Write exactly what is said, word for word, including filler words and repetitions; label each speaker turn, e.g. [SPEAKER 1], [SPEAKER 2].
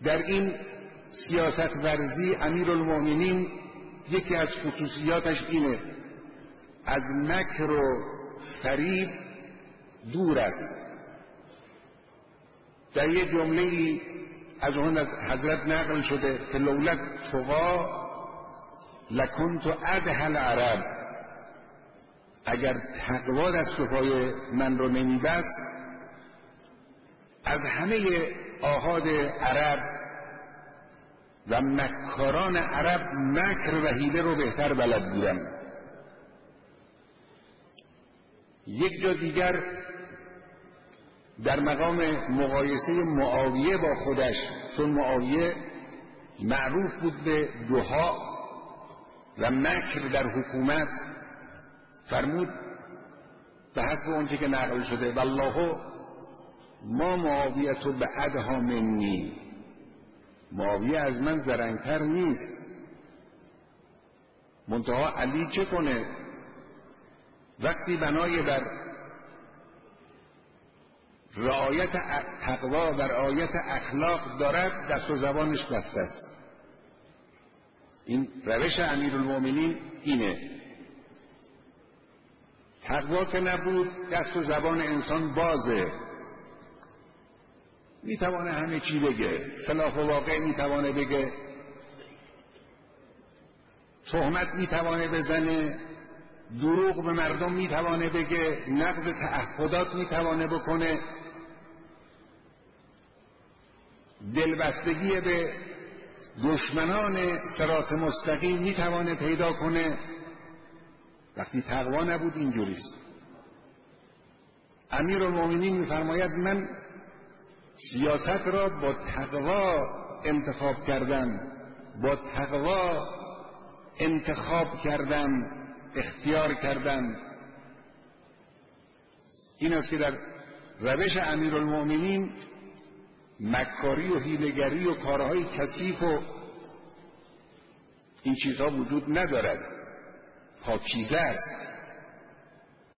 [SPEAKER 1] در این سیاست ورزی امیرالمؤمنین یکی از خصوصیاتش اینه از مکر و فریب دور است. در یک جمله‌ای از اون از حضرت نقل شده که لولا تقا لکنت ادهل العرب، اگر تقوا دست و پای من رو نمیبست از همه آحاد عرب و مکاران عرب مکر و حیله رو بهتر بلد بودم. یک جا دیگر در مقام مقایسه معاویه با خودش، چون معاویه معروف بود به دهاء و مکر در حکومت، فرمود به حسب اونچه که نقل شده والله ما معاویه تو به ادها منی، معاویه از من زرنگتر نیست. منتها علی چه کنه؟ وقتی بنای بر رعایت تقوا و رعایت اخلاق دارد دست و زبانش بسته است. این روش امیرالمؤمنین اینه. تقوا که نبود دست و زبان انسان بازه، میتوانه همه چی بگه، خلاف واقع میتوانه بگه، تهمت میتوانه بزنه، دروغ به مردم میتوانه بگه، نقض تعهدات میتوانه بکنه، دلبستگی به دشمنان صراط مستقیم میتوانه پیدا کنه. وقتی تقوا نبود اینجوریست. امیرالمؤمنین میفرماید من سیاست را با تقوا انتخاب کردم، با تقوا انتخاب کردم، اختیار کردم. این است که در روش امیرالمؤمنین مکاری و حیله‌گری و کارهای کثیف و این چیزها وجود ندارد، پاکیزه است.